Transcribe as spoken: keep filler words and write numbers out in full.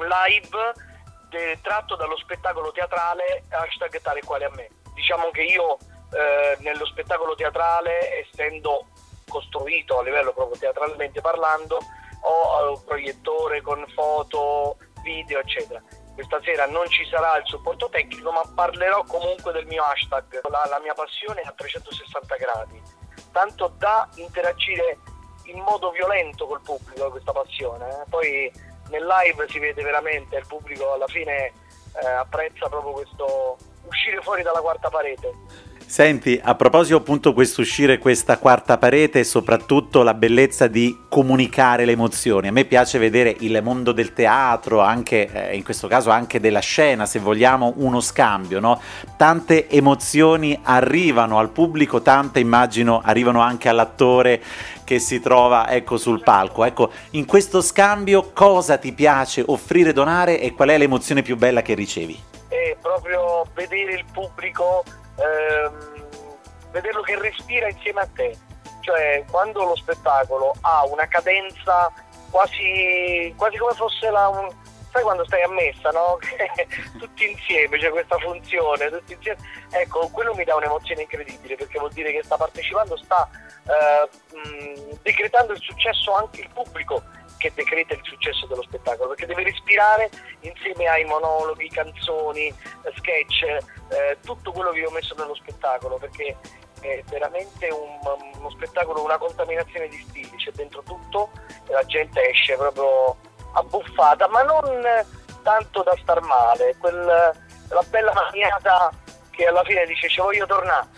live de- tratto dallo spettacolo teatrale hashtag tale quale a me. Diciamo che io eh, nello spettacolo teatrale, essendo costruito a livello proprio teatralmente parlando, ho un proiettore con foto, video eccetera. Questa sera non ci sarà il supporto tecnico, ma parlerò comunque del mio hashtag. La, la mia passione è a trecentosessanta gradi, tanto da interagire in modo violento col pubblico, questa passione. Eh. Poi nel live si vede veramente, il pubblico alla fine eh, apprezza proprio questo uscire fuori dalla quarta parete. Senti, a proposito appunto questo uscire questa quarta parete e soprattutto la bellezza di comunicare le emozioni, a me piace vedere il mondo del teatro, anche eh, in questo caso anche della scena, se vogliamo uno scambio, no? Tante emozioni arrivano al pubblico, tante immagino arrivano anche all'attore che si trova ecco sul palco. Ecco, in questo scambio cosa ti piace offrire, donare e qual è l'emozione più bella che ricevi? È proprio vedere il pubblico, ehm, vederlo che respira insieme a te, cioè quando lo spettacolo ha una cadenza quasi quasi come fosse la un, sai quando stai a messa, no? Tutti insieme, c'è cioè questa funzione, tutti insieme. Ecco, quello mi dà un'emozione incredibile, perché vuol dire che sta partecipando, sta eh, mh, decretando il successo anche il pubblico che decreta il successo dello spettacolo, perché deve respirare insieme ai monologhi, canzoni, sketch, eh, tutto quello che io ho messo nello spettacolo, perché è veramente un, uno spettacolo, una contaminazione di stili, c'è dentro tutto e la gente esce proprio abbuffata, ma non tanto da star male, quel, la bella maniata che alla fine dice ci voglio tornare.